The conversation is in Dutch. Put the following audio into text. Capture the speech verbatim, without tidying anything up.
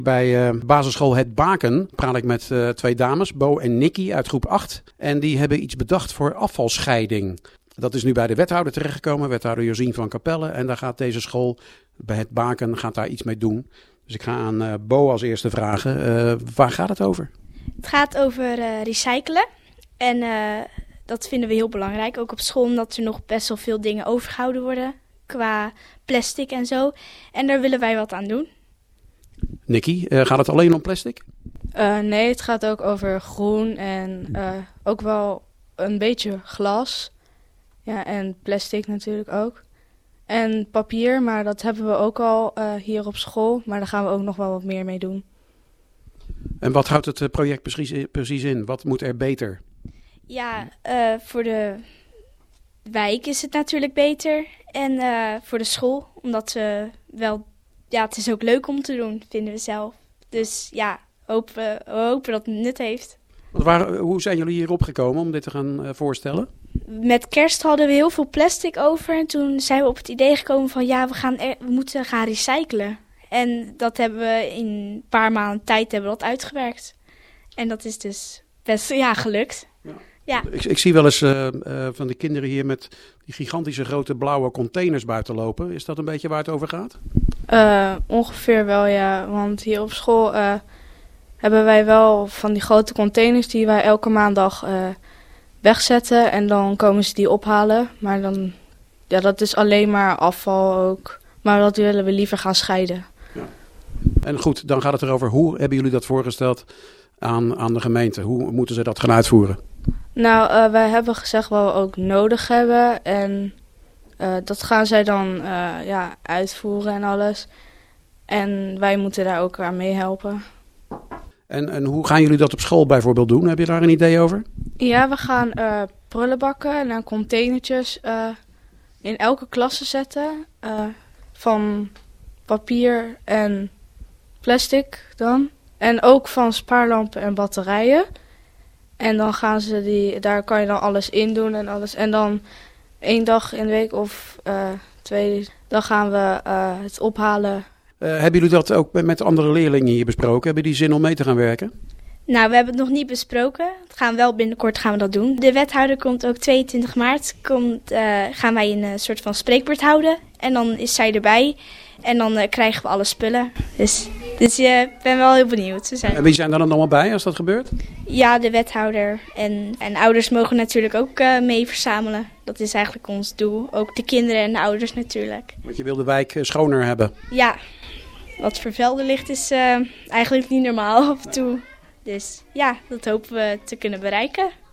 Bij uh, basisschool Het Baken praat ik met uh, twee dames, Bo en Nikki uit groep acht. En die hebben iets bedacht voor afvalscheiding. Dat is nu bij de wethouder terechtgekomen, wethouder Josien van Capelle. En daar gaat deze school, bij Het Baken, gaat daar iets mee doen. Dus ik ga aan uh, Bo als eerste vragen, uh, waar gaat het over? Het gaat over uh, recyclen. En uh, dat vinden we heel belangrijk, ook op school, omdat er nog best wel veel dingen overgehouden worden qua plastic en zo. En daar willen wij wat aan doen. Nikki, uh, gaat het alleen om plastic? Uh, nee, het gaat ook over groen en uh, ook wel een beetje glas. Ja, en plastic natuurlijk ook. En papier, maar dat hebben we ook al uh, hier op school. Maar daar gaan we ook nog wel wat meer mee doen. En wat houdt het project precies, precies in? Wat moet er beter? Ja, uh, voor de wijk is het natuurlijk beter. En uh, voor de school, omdat we wel... Ja, het is ook leuk om te doen, vinden we zelf. Dus ja, hopen, we hopen dat het nut heeft. Waar, hoe zijn jullie hierop gekomen om dit te gaan uh, voorstellen? Met kerst hadden we heel veel plastic over. En toen zijn we op het idee gekomen van ja, we, gaan er, we moeten gaan recyclen. En dat hebben we in een paar maanden tijd hebben we dat uitgewerkt. En dat is dus best ja, gelukt. Ja. Ja. Ik, ik zie wel eens uh, uh, van de kinderen hier met die gigantische grote blauwe containers buiten lopen. Is dat een beetje waar het over gaat? Uh, ongeveer wel, ja. Want hier op school uh, hebben wij wel van die grote containers die wij elke maandag uh, wegzetten. En dan komen ze die ophalen. Maar dan, ja, dat is alleen maar afval ook. Maar dat willen we liever gaan scheiden. Ja. En goed, dan gaat het erover, hoe hebben jullie dat voorgesteld aan, aan de gemeente? Hoe moeten ze dat gaan uitvoeren? Nou, uh, wij hebben gezegd wat we ook nodig hebben. En uh, dat gaan zij dan uh, ja, uitvoeren en alles. En wij moeten daar ook aan meehelpen. En, en hoe gaan jullie dat op school bijvoorbeeld doen? Heb je daar een idee over? Ja, we gaan uh, prullenbakken en dan containertjes uh, in elke klasse zetten. Uh, van papier en plastic dan. En ook van spaarlampen en batterijen. En dan gaan ze die, daar kan je dan alles in doen en alles. En dan één dag in de week of uh, twee, dan gaan we uh, het ophalen. Uh, hebben jullie dat ook met andere leerlingen hier besproken? Hebben die zin om mee te gaan werken? Nou, we hebben het nog niet besproken. Het gaan wel binnenkort gaan we dat doen. De wethouder komt ook tweeëntwintig maart. Komt, uh, gaan wij een uh, soort van spreekbeurt houden. En dan is zij erbij. En dan uh, krijgen we alle spullen. Dus, dus ik uh, ben wel heel benieuwd. Ze zijn... En wie zijn er dan allemaal bij als dat gebeurt? Ja, de wethouder. En, en ouders mogen natuurlijk ook uh, mee verzamelen. Dat is eigenlijk ons doel. Ook de kinderen en de ouders natuurlijk. Want je wil de wijk schoner hebben. Ja, wat vervuilder ligt is uh, eigenlijk niet normaal af en toe. Dus ja, dat hopen we te kunnen bereiken.